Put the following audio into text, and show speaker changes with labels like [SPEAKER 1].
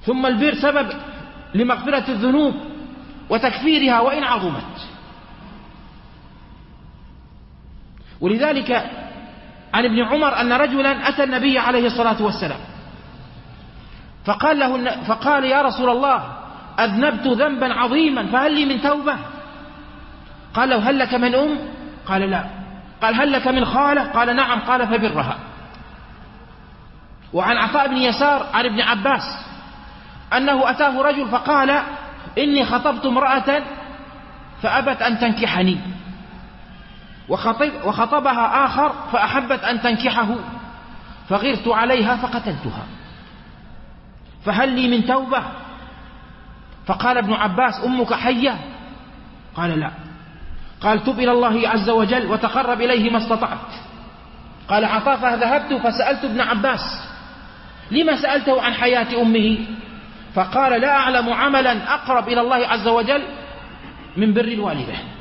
[SPEAKER 1] ثم البر سبب لمغفرة الذنوب وتكفيرها وإن عظمت. ولذلك عن ابن عمر أن رجلا أتى النبي عليه الصلاة والسلام فقال يا رسول الله أذنبت ذنبا عظيما فهل لي من توبة؟ قال له هل لك من أم؟ قال لا. قال هل لك من خالة؟ قال نعم. قال فبرها. وعن عطاء بن يسار عن ابن عباس أنه أتاه رجل فقال إني خطبت امرأة فأبت أن تنكحني، وخطبها آخر فأحبت أن تنكحه، فغرت عليها فقتلتها، فهل لي من توبة؟ فقال ابن عباس أمك حية؟ قال لا. قال تب إلى الله عز وجل وتقرب إليه ما استطعت. قال عطاء فذهبت فسألت ابن عباس لما سألته عن حياة أمه؟ فقال لا أعلم عملا أقرب إلى الله عز وجل من بر الوالدة.